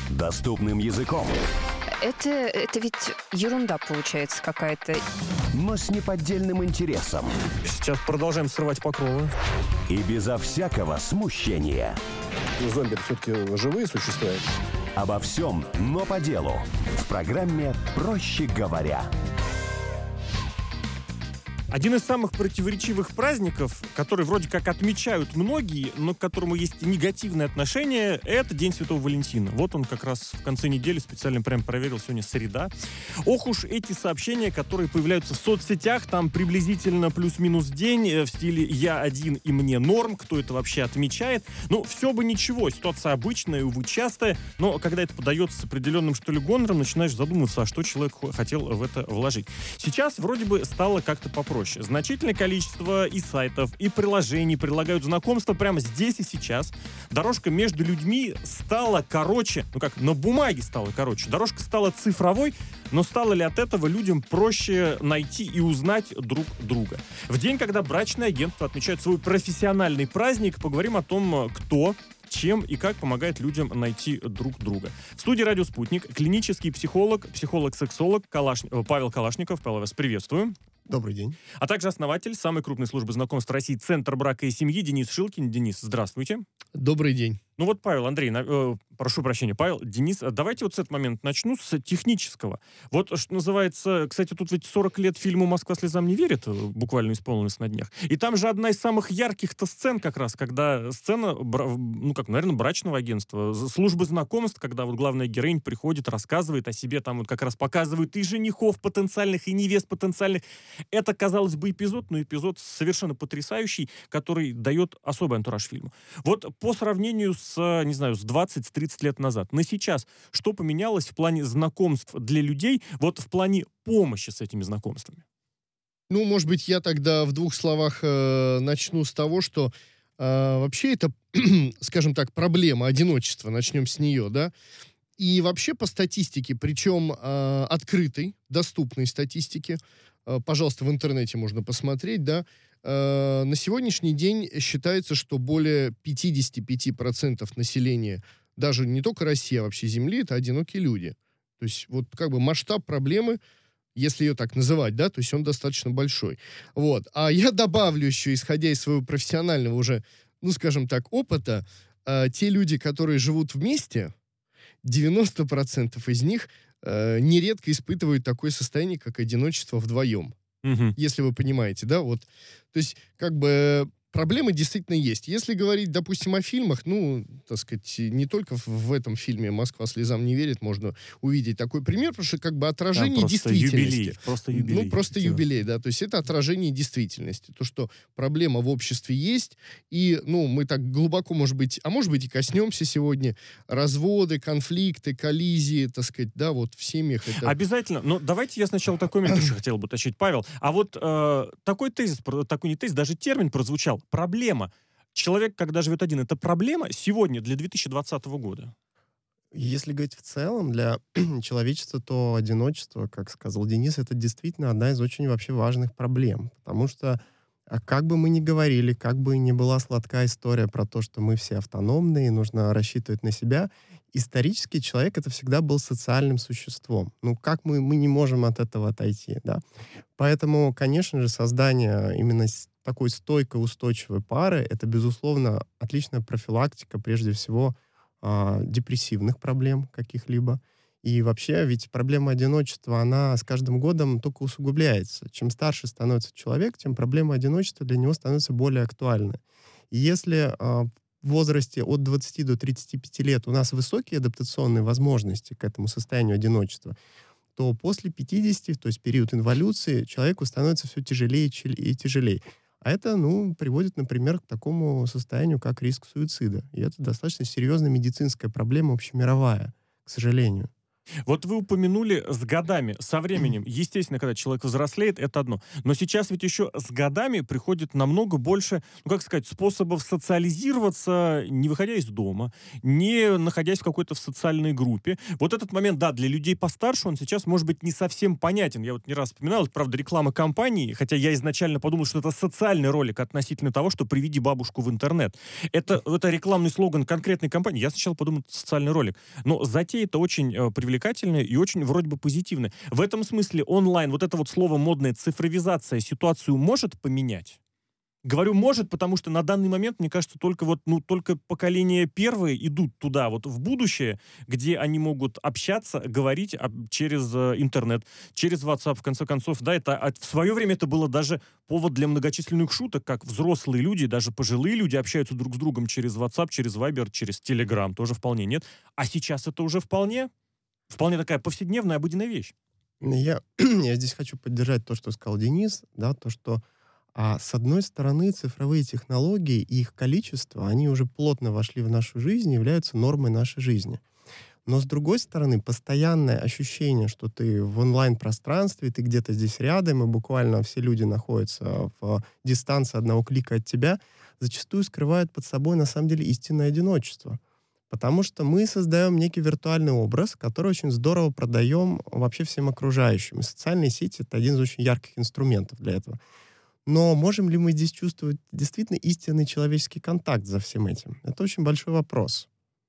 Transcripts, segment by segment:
доступным языком, Это ведь ерунда получается какая-то. но с неподдельным интересом Сейчас продолжаем срывать покровы. и безо всякого смущения. Зомби все-таки живые существа. Обо всем, но по делу. В программе «Проще говоря». Один из самых противоречивых праздников, который вроде как отмечают многие, но к которому есть негативное отношение, это День Святого Валентина. Вот он как раз в конце недели, специально прям проверил, сегодня среда. Ох уж эти сообщения, которые появляются в соцсетях, там приблизительно плюс-минус день, в стиле «я один и мне норм», кто это вообще отмечает. Ну, все бы ничего, ситуация обычная, увы, частая, но когда это подается с определенным, что ли, гонором, начинаешь задумываться, а что человек хотел в это вложить. Сейчас вроде бы стало как-то попроще. Значительное количество и сайтов, и приложений предлагают знакомства прямо здесь и сейчас. Дорожка между людьми стала короче, ну как, на бумаге стала короче. Дорожка стала цифровой, но стало ли от этого людям проще найти и узнать друг друга? В день, когда брачное агентство отмечает свой профессиональный праздник, поговорим о том, кто, чем и как помогает людям найти друг друга. В студии «Радио Спутник» клинический психолог, психолог-сексолог Павел Калашников. Павел, вас приветствую. Добрый день. А также основатель самой крупной службы знакомств России «Центр брака и семьи» Денис Шилкин. Денис, здравствуйте. Добрый день. Ну вот, Павел, Андрей, прошу прощения, Павел, Денис, давайте вот с этого момента начну, с технического. Вот, что называется, кстати, тут ведь 40 лет фильму «Москва слезам не верит», буквально исполнилось на днях. И там же одна из самых ярких-то сцен как раз, когда сцена, ну как, наверное, брачного агентства, службы знакомств, когда вот главная героиня приходит, рассказывает о себе, там вот как раз показывают и женихов потенциальных, и невест потенциальных. Это, казалось бы, эпизод, но эпизод совершенно потрясающий, который дает особый антураж фильму. Вот по сравнению с, не знаю, с 20-30 лет назад, на сейчас, что поменялось в плане знакомств для людей, вот в плане помощи с этими знакомствами? Ну, может быть, я тогда в двух словах начну с того, что вообще это, скажем так, проблема одиночества. Начнем с нее, да. И вообще по статистике, причем открытой, доступной статистике, пожалуйста, в интернете можно посмотреть, да, на сегодняшний день считается, что более 55% населения, даже не только России, а вообще Земли, это одинокие люди. То есть вот как бы масштаб проблемы, если ее так называть, да, то есть он достаточно большой. Вот. А я добавлю еще, исходя из своего профессионального уже, ну, скажем так, опыта, те люди, которые живут вместе, 90% из них нередко испытывают такое состояние, как одиночество вдвоем. Угу. Если вы понимаете, да, вот. То есть, как бы, проблемы действительно есть. Если говорить, допустим, о фильмах, ну, так сказать, не только в этом фильме «Москва слезам не верит» можно увидеть такой пример, потому что, как бы, отражение действительности. Просто юбилей. Ну, просто юбилей, да, то есть это отражение действительности. То, что проблема в обществе есть, и, ну, мы так глубоко, может быть и коснемся сегодня, разводы, конфликты, коллизии, так сказать, да, вот в семьях это... Обязательно. Но давайте я сначала такой момент еще хотел бы уточнить. Павел, а вот такой тезис, такой не тезис, даже термин прозвучал. Проблема. Человек, когда живет один, это проблема сегодня для 2020 года? Если говорить в целом для человечества, то одиночество, как сказал Денис, это действительно одна из очень вообще важных проблем. Потому что как бы мы ни говорили, как бы ни была сладкая история про то, что мы все автономные, нужно рассчитывать на себя, исторически человек это всегда был социальным существом. Ну, как мы не можем от этого отойти, да? Поэтому, конечно же, создание именно такой стойкой, устойчивой пары, это, безусловно, отличная профилактика, прежде всего, депрессивных проблем каких-либо. И вообще, ведь проблема одиночества, она с каждым годом только усугубляется. Чем старше становится человек, тем проблема одиночества для него становится более актуальной. И если в возрасте от 20 до 35 лет у нас высокие адаптационные возможности к этому состоянию одиночества, то после 50, то есть период инволюции, человеку становится все тяжелее и тяжелее. А это, ну, приводит, например, к такому состоянию, как риск суицида. И это достаточно серьезная медицинская проблема, общемировая, к сожалению. Вот вы упомянули с годами, со временем. Естественно, когда человек взрослеет, это одно. Но сейчас ведь еще с годами приходит намного больше, ну, как сказать, способов социализироваться, не выходя из дома, не находясь в какой-то в социальной группе. Вот этот момент, да, для людей постарше, он сейчас, может быть, не совсем понятен. Я вот не раз вспоминал, это, правда, реклама компании, хотя я изначально подумал, что это социальный ролик относительно того, что «приведи бабушку в интернет». Это рекламный слоган конкретной компании. Я сначала подумал, это социальный ролик. Но затея-то очень привлекательная и очень вроде бы позитивная. В этом смысле онлайн, вот это вот слово модное цифровизация, ситуацию может поменять? Говорю «может», потому что на данный момент, мне кажется, только вот, ну, только поколения первые идут туда, вот в будущее, где они могут общаться, говорить через интернет, через WhatsApp, в конце концов. Да, в свое время это было даже повод для многочисленных шуток, как взрослые люди, даже пожилые люди общаются друг с другом через WhatsApp, через Viber, через Telegram, тоже вполне нет. А сейчас это уже вполне такая повседневная, обыденная вещь. Я здесь хочу поддержать то, что сказал Денис, да, то, что с одной стороны, цифровые технологии и их количество, они уже плотно вошли в нашу жизнь, являются нормой нашей жизни. Но с другой стороны, постоянное ощущение, что ты в онлайн-пространстве, ты где-то здесь рядом, и буквально все люди находятся в дистанции одного клика от тебя, зачастую скрывает под собой, на самом деле, истинное одиночество. Потому что мы создаем некий виртуальный образ, который очень здорово продаем вообще всем окружающим. И социальные сети — это один из очень ярких инструментов для этого. Но можем ли мы здесь чувствовать действительно истинный человеческий контакт за всем этим? Это очень большой вопрос.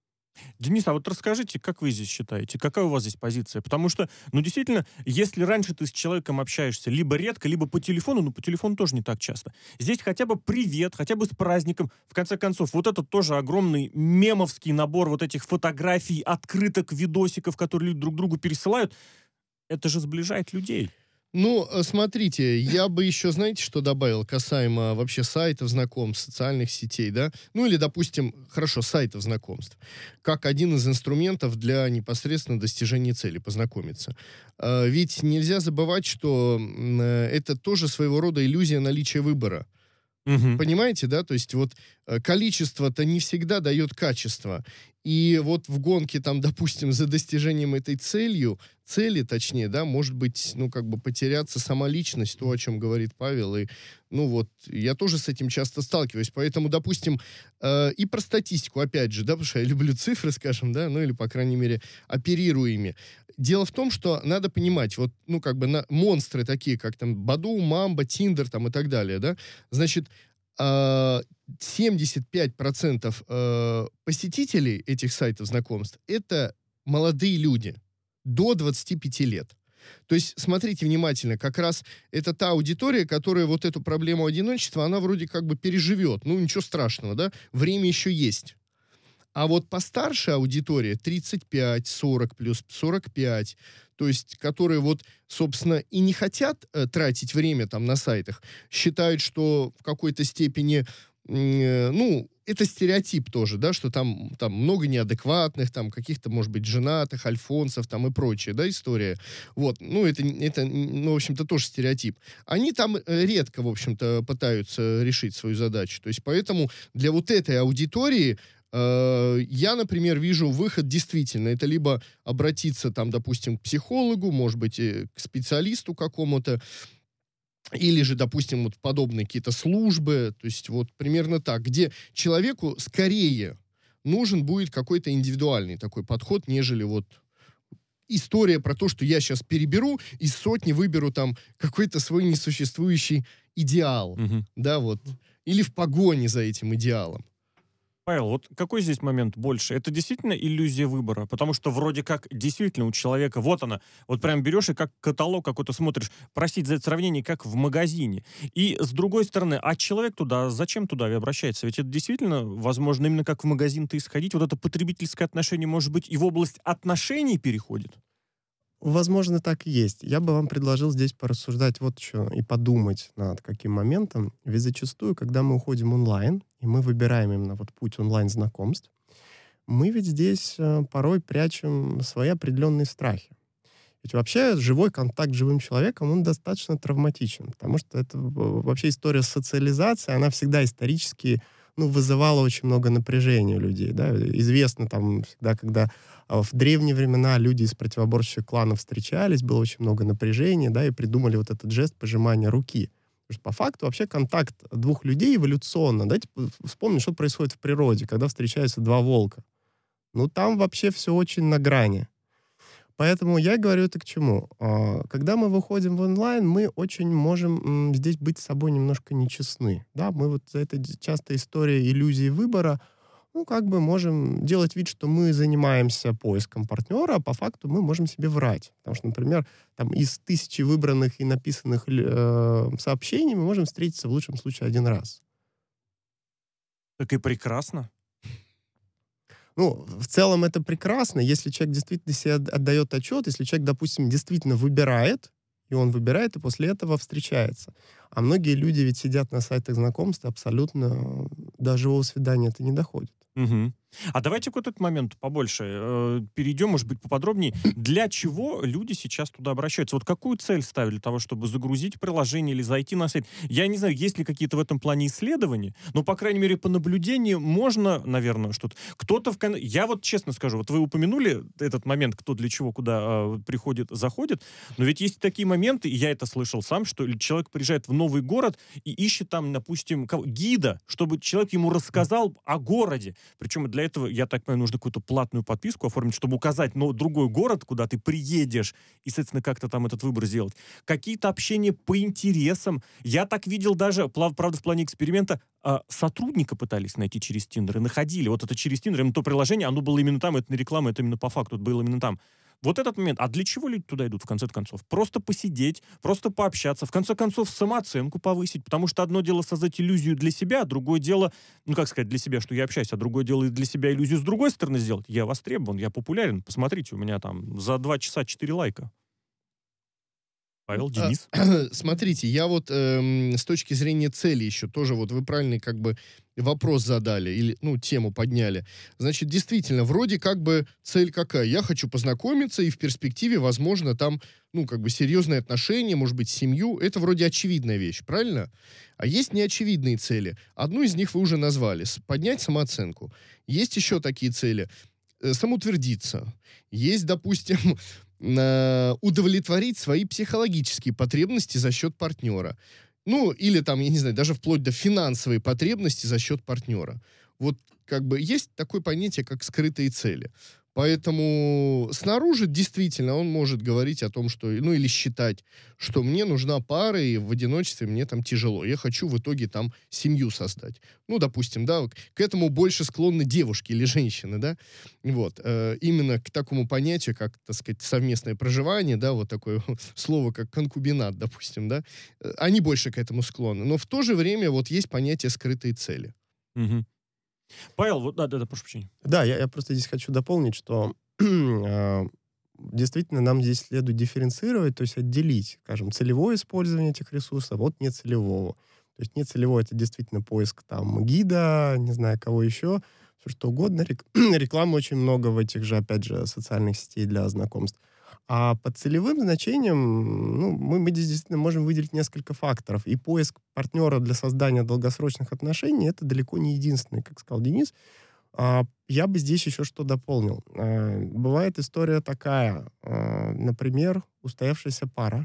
Денис, а вот расскажите, как вы здесь считаете, какая у вас здесь позиция? Потому что, ну, действительно, если раньше ты с человеком общаешься либо редко, либо по телефону, ну, по телефону тоже не так часто. Здесь хотя бы привет, хотя бы с праздником. В конце концов, вот этот тоже огромный мемовский набор вот этих фотографий, открыток, видосиков, которые люди друг другу пересылают, это же сближает людей. Ну, смотрите, я бы еще, знаете, что добавил касаемо вообще сайтов знакомств, социальных сетей, да? Ну, или, допустим, хорошо, сайтов знакомств. Как один из инструментов для непосредственно достижения цели, познакомиться. Ведь нельзя забывать, что это тоже своего рода иллюзия наличия выбора. Угу. Понимаете, да? То есть вот количество-то не всегда дает качество. И вот в гонке, там, допустим, за достижением этой цели, точнее, да, может быть, ну, как бы потеряться сама личность, то, о чем говорит Павел. И, ну, вот, я тоже с этим часто сталкиваюсь. Поэтому, допустим, и про статистику, опять же, да, потому что я люблю цифры, скажем, да, ну, или, по крайней мере, оперирую ими. Дело в том, что надо понимать, вот, ну, как бы монстры такие, как там Баду, Мамба, Тиндер, там, и так далее, да, значит, 75% посетителей этих сайтов знакомств — это молодые люди до 25 лет. То есть, смотрите внимательно, как раз это та аудитория, которая вот эту проблему одиночества, она вроде как бы переживет. Ну, ничего страшного, да? Время еще есть. А вот постарше аудитория, 35, 40 плюс, 45, то есть, которые вот, собственно, и не хотят тратить время там на сайтах, считают, что в какой-то степени, ну, это стереотип тоже, да, что там много неадекватных, там каких-то, может быть, женатых, альфонсов там и прочее, да, история. Вот, ну, это, ну, в общем-то, тоже стереотип. Они там редко, в общем-то, пытаются решить свою задачу. То есть, поэтому для вот этой аудитории я, например, вижу выход действительно. Это либо обратиться, там, допустим, к психологу, может быть, к специалисту какому-то, или же, допустим, вот подобные какие-то службы, то есть вот примерно так, где человеку скорее нужен будет какой-то индивидуальный такой подход, нежели вот история про то, что я сейчас переберу, из сотни выберу там какой-то свой несуществующий идеал, да, вот, или в погоне за этим идеалом. Павел, вот какой здесь момент больше? Это действительно иллюзия выбора? Потому что вроде как действительно у человека, вот она, вот прям берешь и как каталог какой-то смотришь, простите за это сравнение, как в магазине. И с другой стороны, а человек туда, зачем туда обращается? Ведь это действительно, возможно, именно как в магазин-то и сходить, вот это потребительское отношение, может быть, и в область отношений переходит? Возможно, так и есть. Я бы вам предложил здесь порассуждать вот что и подумать над каким моментом. Ведь зачастую, когда мы уходим онлайн, и мы выбираем именно вот путь онлайн-знакомств, мы ведь здесь порой прячем свои определенные страхи. Ведь вообще живой контакт с живым человеком, он достаточно травматичен, потому что это вообще история социализации, она всегда исторически вызывало очень много напряжения у людей, да. Известно там всегда, когда в древние времена люди из противоборствующих кланов встречались, было очень много напряжения, да, и придумали вот этот жест пожимания руки. Потому что по факту вообще контакт двух людей эволюционно. Давайте вспомним, что происходит в природе, когда встречаются два волка. Там вообще все очень на грани. Поэтому я говорю это к чему? Когда мы выходим в онлайн, мы очень можем здесь быть с собой немножко нечестны. Да? Мы вот за это часто история иллюзии выбора, можем делать вид, что мы занимаемся поиском партнера, а по факту мы можем себе врать. Потому что, например, там из 1000 выбранных и написанных сообщений мы можем встретиться в лучшем случае один раз. Так и прекрасно. В целом это прекрасно, если человек действительно себе отдает отчет, если человек, допустим, действительно выбирает, и он выбирает, и после этого встречается. А многие люди ведь сидят на сайтах знакомств, абсолютно до живого свидания это не доходит. Угу. А давайте к вот этот момент побольше перейдем, может быть, поподробнее. Для чего люди сейчас туда обращаются? Вот какую цель ставят для того, чтобы загрузить приложение или зайти на сайт? Я не знаю, есть ли какие-то в этом плане исследования, но, по крайней мере, по наблюдению можно, наверное, что-то... Кто-то Я вот честно скажу, вот вы упомянули этот момент, кто для чего куда приходит, заходит, но ведь есть такие моменты, и я это слышал сам, что человек приезжает в новый город и ищет там, допустим, гида, чтобы человек ему рассказал о городе. Причем для этого, я так понимаю, нужно какую-то платную подписку оформить, чтобы указать другой город, куда ты приедешь, и, соответственно, как-то там этот выбор сделать. Какие-то общения по интересам. Я так видел даже, правда, в плане эксперимента, сотрудника пытались найти через Tinder и находили. Вот это через Tinder, именно то приложение, оно было именно там, это не реклама, это именно по факту, это было именно там. Вот этот момент. А для чего люди туда идут, в конце концов? Просто посидеть, просто пообщаться, в конце концов, самооценку повысить, потому что одно дело создать иллюзию для себя, другое дело, для себя, что я общаюсь, а другое дело для себя иллюзию с другой стороны сделать. Я востребован, я популярен, посмотрите, у меня там за 2 часа 4 лайка. Павел, Денис? Смотрите, я вот с точки зрения цели еще тоже, вот вы правильный вопрос задали, или, тему подняли. Значит, действительно, вроде цель какая? Я хочу познакомиться, и в перспективе, возможно, там, серьезные отношения, может быть, семью. Это вроде очевидная вещь, правильно? А есть неочевидные цели. Одну из них вы уже назвали. Поднять самооценку. Есть еще такие цели. Самоутвердиться. Есть, допустим... удовлетворить свои психологические потребности за счет партнера. Или там, я не знаю, даже вплоть до финансовой потребности за счет партнера. Вот есть такое понятие, как скрытые цели. Поэтому снаружи действительно он может говорить о том, что, или считать, что мне нужна пара, и в одиночестве мне там тяжело. Я хочу в итоге там семью создать. Допустим, да, к этому больше склонны девушки или женщины, да. Вот. Именно к такому понятию, как, так сказать, совместное проживание, да, вот такое слово, как конкубинат, допустим, да. Они больше к этому склонны. Но в то же время вот есть понятие скрытые цели. Угу. Павел, да, прошу прощения. Да, я просто здесь хочу дополнить, что действительно нам здесь следует дифференцировать, то есть отделить, скажем, целевое использование этих ресурсов от нецелевого. То есть нецелевое — это действительно поиск там гида, не знаю, кого еще, все что угодно. Рекламы очень много в этих же, опять же, социальных сетей для знакомств. А под целевым значением мы здесь действительно можем выделить несколько факторов. И поиск партнера для создания долгосрочных отношений — это далеко не единственный, как сказал Денис. Я бы здесь еще что дополнил. Бывает история такая. Например, устоявшаяся пара,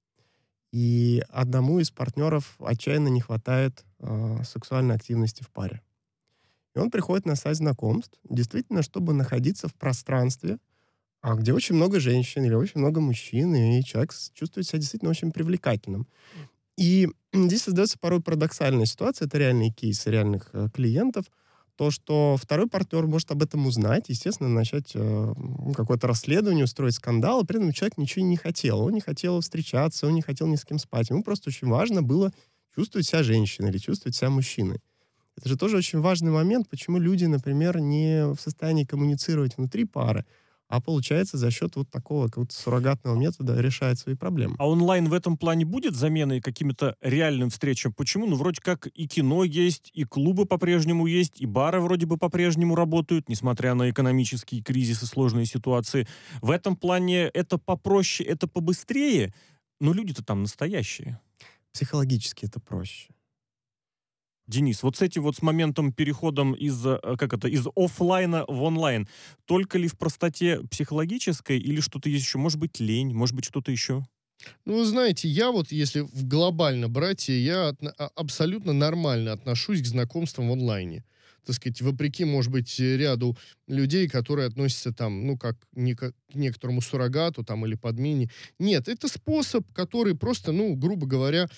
и одному из партнеров отчаянно не хватает сексуальной активности в паре. И он приходит на сайт знакомств, действительно, чтобы находиться в пространстве, где очень много женщин или очень много мужчин, и человек чувствует себя действительно очень привлекательным. И здесь создается порой парадоксальная ситуация, это реальные кейсы реальных клиентов, то, что второй партнер может об этом узнать, естественно, начать какое-то расследование, устроить скандал, и при этом человек ничего не хотел. Он не хотел встречаться, он не хотел ни с кем спать. Ему просто очень важно было чувствовать себя женщиной или чувствовать себя мужчиной. Это же тоже очень важный момент, почему люди, например, не в состоянии коммуницировать внутри пары, а получается за счет вот такого какого-то суррогатного метода решает свои проблемы. А онлайн в этом плане будет заменой каким-то реальным встречам? Почему? Вроде как и кино есть, и клубы по-прежнему есть, и бары вроде бы по-прежнему работают, несмотря на экономический кризис и сложные ситуации. В этом плане это попроще, это побыстрее, но люди-то там настоящие. Психологически это проще. Денис, вот с этим вот с моментом переходом из оффлайна в онлайн, только ли в простоте психологической или что-то есть еще? Может быть, лень, может быть, что-то еще? Ну, вы знаете, я вот, если глобально брать, я абсолютно нормально отношусь к знакомствам в онлайне. Так сказать, вопреки, может быть, ряду людей, которые относятся там, ну, как к некоторому суррогату там или подмене. Нет, это способ, который просто, ну, грубо говоря,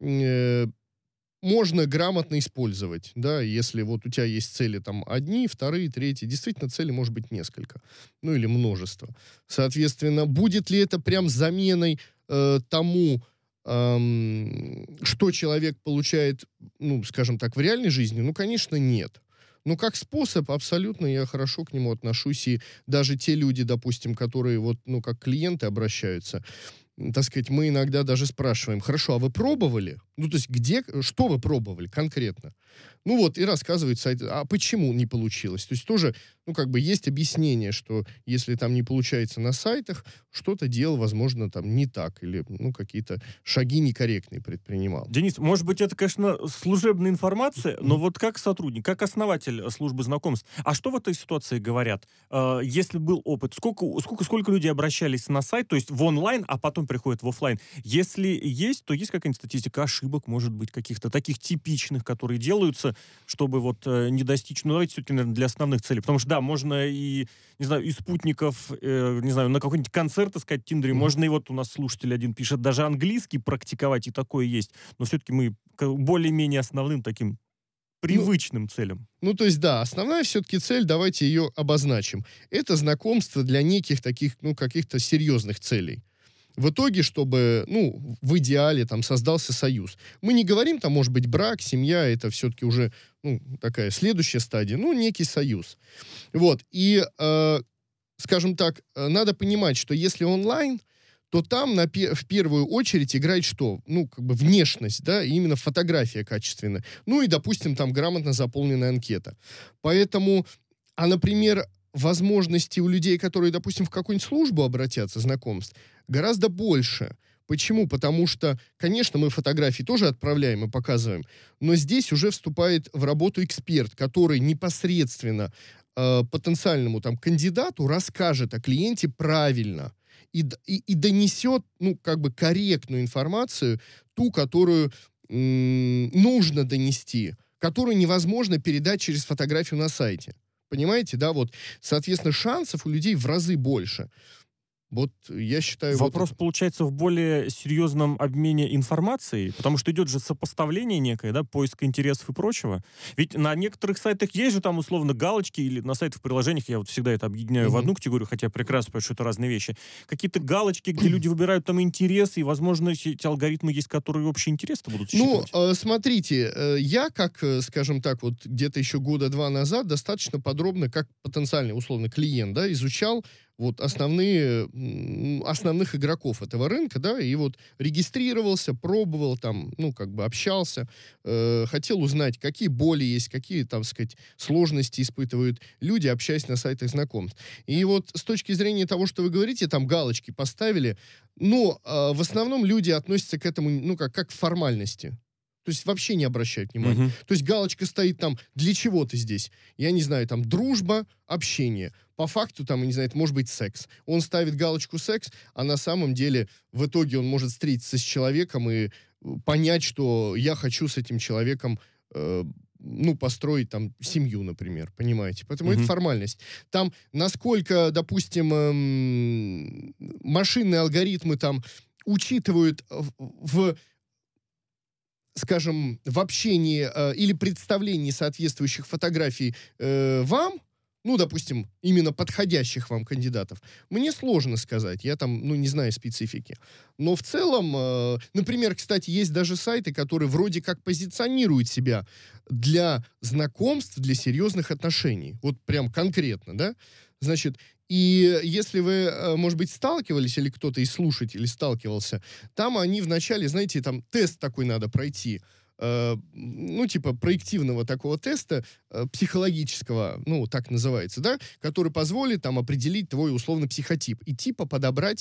можно грамотно использовать, да, если вот у тебя есть цели там одни, вторые, третьи, действительно цели может быть несколько, ну или множество. Соответственно, будет ли это прям заменой тому, что человек получает, ну, скажем так, в реальной жизни? Ну, конечно, нет. Но как способ абсолютно я хорошо к нему отношусь, и даже те люди, допустим, которые вот, ну, как клиенты обращаются, так сказать, мы иногда даже спрашиваем: хорошо, а вы пробовали? Ну, то есть, что вы пробовали конкретно? Ну вот, и рассказывают сайт, а почему не получилось? То есть тоже, ну, как бы есть объяснение, что если там не получается на сайтах, что-то делал, возможно, там не так, или, ну, какие-то шаги некорректные предпринимал. Денис, может быть, это, конечно, служебная информация, но вот как сотрудник, как основатель службы знакомств, а что в этой ситуации говорят? Если был опыт, сколько людей обращались на сайт, то есть в онлайн, а потом приходят в офлайн? Если есть, то есть какая-нибудь статистика ошибок, может быть, каких-то таких типичных, которые делаются, чтобы вот не достичь, ну, давайте все-таки, наверное, для основных целей. Потому что, да, можно и, не знаю, и спутников, не знаю, на какой-нибудь концерт искать в Тиндере, можно и вот у нас слушатель один пишет, даже английский практиковать, и такое есть. Но все-таки мы более-менее основным таким привычным целям. Ну, то есть, да, основная все-таки цель, давайте ее обозначим. Это знакомство для неких таких, ну, каких-то серьезных целей. В итоге, чтобы, ну, в идеале там создался союз. Мы не говорим, там, может быть, брак, семья, это все-таки уже, ну, такая следующая стадия, ну, некий союз. Вот, и, скажем так, надо понимать, что если онлайн, то там в первую очередь играет что? Ну, как бы внешность, да, и именно фотография качественная. Ну, и, допустим, там грамотно заполненная анкета. Поэтому, например, возможности у людей, которые, допустим, в какую-нибудь службу обратятся, знакомств, гораздо больше. Почему? Потому что, конечно, мы фотографии тоже отправляем и показываем, но здесь уже вступает в работу эксперт, который непосредственно потенциальному там кандидату расскажет о клиенте правильно и донесет, ну, как бы корректную информацию, ту, которую нужно донести, которую невозможно передать через фотографию на сайте. Понимаете, да, вот, соответственно, шансов у людей в разы больше. Вот, я считаю... Вопрос, получается, в более серьезном обмене информацией, потому что идет же сопоставление некое, да, поиск интересов и прочего. Ведь на некоторых сайтах есть же там, условно, галочки, или на сайтах, в приложениях, я вот всегда это объединяю в одну категорию, хотя прекрасно понимаю, что это разные вещи. Какие-то галочки, где люди выбирают там интересы, и, возможно, эти алгоритмы есть, которые общие интересы будут считывать. Ну, смотрите, я, как, скажем так, вот где-то еще года два назад достаточно подробно, как потенциальный, условно, клиент, да, изучал вот основных игроков этого рынка, да, и вот регистрировался, пробовал там, ну, как бы общался, хотел узнать, какие боли есть, какие, там, сказать, сложности испытывают люди, общаясь на сайтах знакомств. И вот с точки зрения того, что вы говорите, там галочки поставили, но в основном люди относятся к этому, ну, как к формальности. То есть вообще не обращают внимания. То есть галочка стоит там, для чего ты здесь? Я не знаю, там дружба, общение. По факту там, я не знаю, это может быть секс. Он ставит галочку секс, а на самом деле в итоге он может встретиться с человеком и понять, что я хочу с этим человеком, ну, построить там семью, например, понимаете? Поэтому это формальность. Там насколько, допустим, машинные алгоритмы там учитывают скажем, в общении или представлении соответствующих фотографий вам, ну, допустим, именно подходящих вам кандидатов, мне сложно сказать. Я там, ну, не знаю специфики. Но в целом, например, кстати, есть даже сайты, которые вроде как позиционируют себя для знакомств, для серьезных отношений. Вот прям конкретно, да? Значит, и если вы, может быть, сталкивались, или кто-то из слушателей сталкивался, там они вначале, знаете, там тест такой надо пройти, ну, типа проективного такого теста, психологического, ну, так называется, да, который позволит там определить твой условно психотип и типа подобрать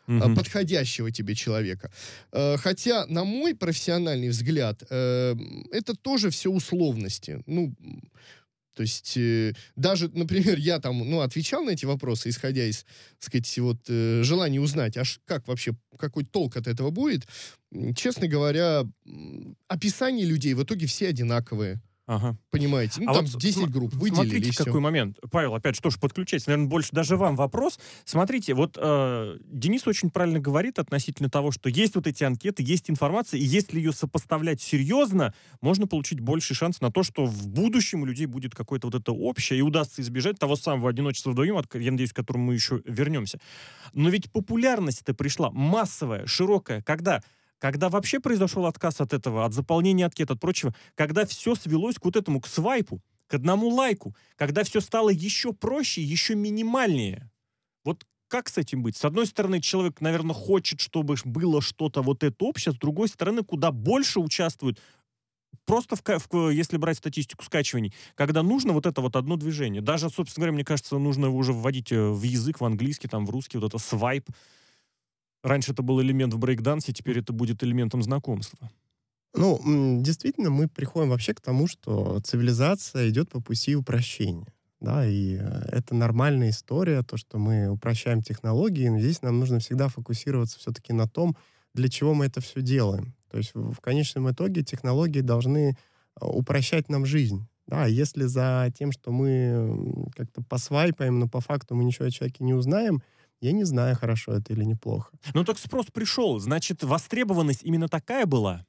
подходящего тебе человека. Хотя, на мой профессиональный взгляд, это тоже все условности. Ну, то есть, даже, например, я там, отвечал на эти вопросы, исходя из, так сказать, желания узнать, как вообще, какой толк от этого будет. Честно говоря, описания людей в итоге все одинаковые. Ага. Понимаете? Там 10 групп выделили, смотрите, и все. какой момент. Павел, опять же, тоже подключается. Наверное, больше даже вам вопрос. Смотрите, Денис очень правильно говорит относительно того, что есть вот эти анкеты, есть информация, и если ее сопоставлять серьезно, можно получить больший шанс на то, что в будущем у людей будет какое-то вот это общее, и удастся избежать того самого одиночества вдвоем, я надеюсь, к которому мы еще вернемся. Но ведь популярность-то пришла массовая, широкая, когда вообще произошел отказ от этого, от заполнения анкет, от прочего, когда все свелось к к свайпу, к одному лайку, когда все стало еще проще, еще минимальнее. Вот как с этим быть? С одной стороны, человек, наверное, хочет, чтобы было что-то вот это общее, с другой стороны, куда больше участвуют, просто если брать статистику скачиваний, когда нужно вот это вот одно движение. Даже, собственно говоря, мне кажется, нужно его уже вводить в язык, в английский, в русский, вот это свайп. Раньше это был элемент в брейкдансе, теперь это будет элементом знакомства. Действительно, мы приходим вообще к тому, что цивилизация идет по пути упрощения. Да, и это нормальная история, то, что мы упрощаем технологии, но здесь нам нужно всегда фокусироваться все-таки на том, для чего мы это все делаем. То есть в конечном итоге технологии должны упрощать нам жизнь. Да, если за тем, что мы как-то посвайпаем, но по факту мы ничего о человеке не узнаем, я не знаю, хорошо это или неплохо. Так спрос пришел. Значит, востребованность именно такая была?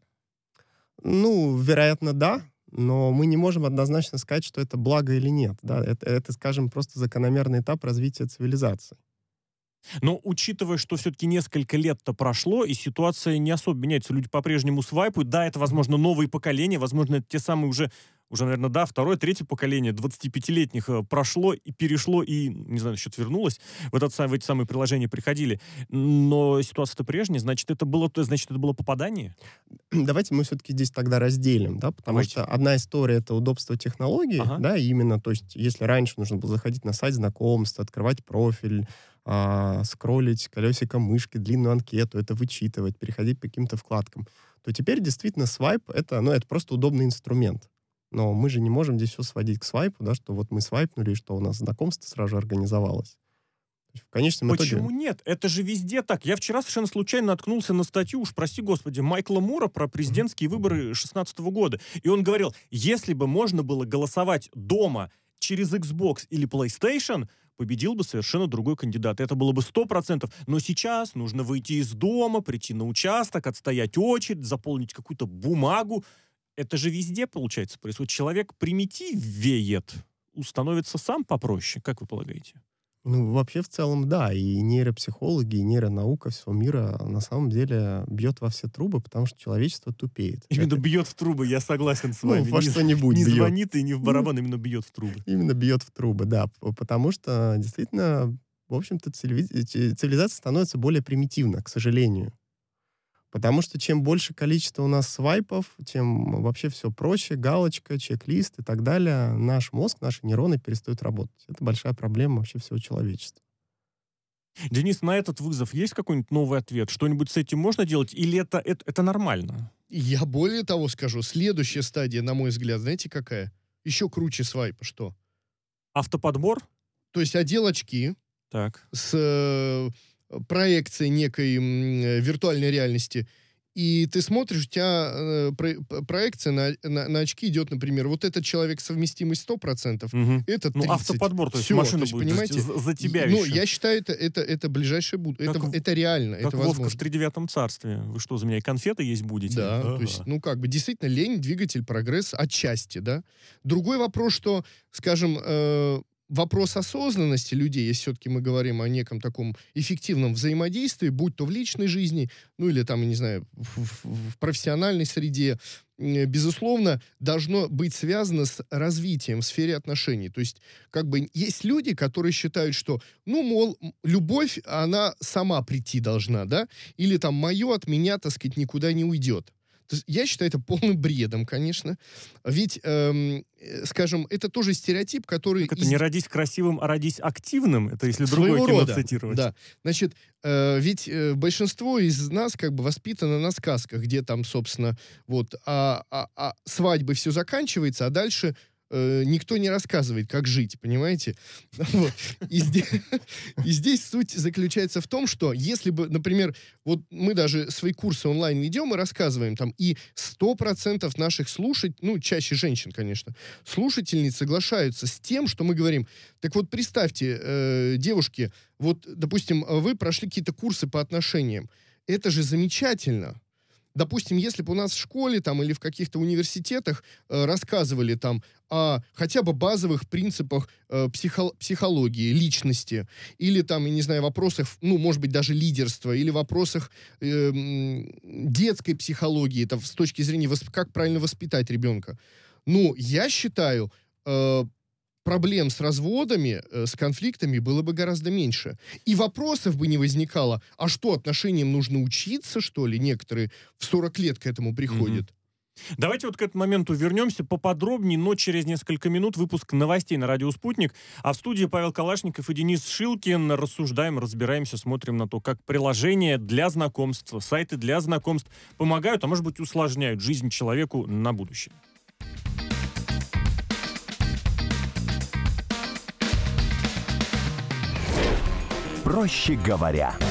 Вероятно, да. Но мы не можем однозначно сказать, что это благо или нет. Да? Это, скажем, просто закономерный этап развития цивилизации. Но учитывая, что все-таки несколько лет-то прошло, и ситуация не особо меняется, люди по-прежнему свайпают, да, это, возможно, новые поколения, возможно, это те самые уже, наверное, да, второе, третье поколение 25-летних прошло и перешло, и, не знаю, насчет вернулось, в эти самые приложения приходили. Но ситуация-то прежняя, значит, это было попадание? Давайте мы все-таки здесь тогда разделим, да, потому что одна история — это удобство технологий, да, именно, то есть, если раньше нужно было заходить на сайт знакомств, открывать профиль, скроллить колесиком мышки, длинную анкету, это вычитывать, переходить по каким-то вкладкам, то теперь действительно свайп — это просто удобный инструмент. Но мы же не можем здесь все сводить к свайпу, да, что вот мы свайпнули, и что у нас знакомство сразу же организовалось. В конечном итоге... Почему нет? Это же везде так. Я вчера совершенно случайно наткнулся на статью, уж прости господи, Майкла Мура про президентские выборы 2016 года. И он говорил, если бы можно было голосовать дома через Xbox или PlayStation, победил бы совершенно другой кандидат. Это было бы 100%. Но сейчас нужно выйти из дома, прийти на участок, отстоять очередь, заполнить какую-то бумагу. Это же везде, получается, происходит. Человек примитивеет, становится сам попроще. Как вы полагаете? Вообще, в целом, да. И нейропсихологи, и нейронаука всего мира на самом деле бьет во все трубы, потому что человечество тупеет. Именно бьет в трубы, я согласен с вами. Во что-нибудь не бьет. Звонит и не в барабан, именно бьет в трубы. Именно бьет в трубы, да. Потому что, действительно, в общем-то, цивилизация становится более примитивна, к сожалению. Потому что чем больше количество у нас свайпов, тем вообще все проще, галочка, чек-лист и так далее. Наш мозг, наши нейроны перестают работать. Это большая проблема вообще всего человечества. Денис, на этот вызов есть какой-нибудь новый ответ? Что-нибудь с этим можно делать? Или это нормально? Я более того скажу. Следующая стадия, на мой взгляд, знаете какая? Еще круче свайпа. Что? Автоподбор? То есть одел очки с проекцией некой виртуальной реальности, и ты смотришь, у тебя проекция на очки идет, например, вот этот человек совместимость 100%, этот 30%. Автоподбор, то есть Всё, машина будет, понимаете, за тебя еще. Я считаю, это ближайшее будущее. Это реально, как это Вовка возможно. в тридевятом царстве. Вы что, за меня и конфеты есть будете? Да, Ага. то есть, действительно, лень, двигатель, прогресс отчасти, да. Другой вопрос, что, скажем, вопрос осознанности людей, если все-таки мы говорим о неком таком эффективном взаимодействии, будь то в личной жизни, или там, я не знаю, в профессиональной среде, безусловно, должно быть связано с развитием в сфере отношений. То есть, есть люди, которые считают, что, мол, любовь, она сама прийти должна, да, или там мое от меня, так сказать, никуда не уйдет. Я считаю это полным бредом, конечно. Ведь, скажем, это тоже стереотип, который... Так это не родись красивым, а родись активным. Это если Своего другое кино рода, цитировать. да. Значит, ведь большинство из нас как бы воспитано на сказках, где там, собственно, вот, свадьбы все заканчивается, а дальше никто не рассказывает, как жить, понимаете? Вот. И здесь суть заключается в том, что если бы, например, вот мы даже свои курсы онлайн ведем и рассказываем там, и 100% наших слушателей, ну, чаще женщин, конечно, слушательниц соглашаются с тем, что мы говорим. Так вот, представьте, девушки, вот, допустим, вы прошли какие-то курсы по отношениям. Это же замечательно. Допустим, если бы у нас в школе там, или в каких-то университетах рассказывали там о хотя бы базовых принципах психологии, личности, или там, я не знаю, вопросах, ну, может быть, даже лидерства, или вопросах детской психологии, там, с точки зрения, как правильно воспитать ребенка. Ну, я считаю, проблем с разводами, с конфликтами было бы гораздо меньше. И вопросов бы не возникало. А что, отношениям нужно учиться, что ли? Некоторые в 40 лет к этому приходят. Давайте вот к этому моменту вернемся поподробнее, но через несколько минут выпуск новостей на радио «Спутник». А в студии Павел Калашников и Денис Шилкин. Рассуждаем, разбираемся, смотрим на то, как приложения для знакомств, сайты для знакомств помогают, а может быть усложняют жизнь человеку на будущее. Проще говоря.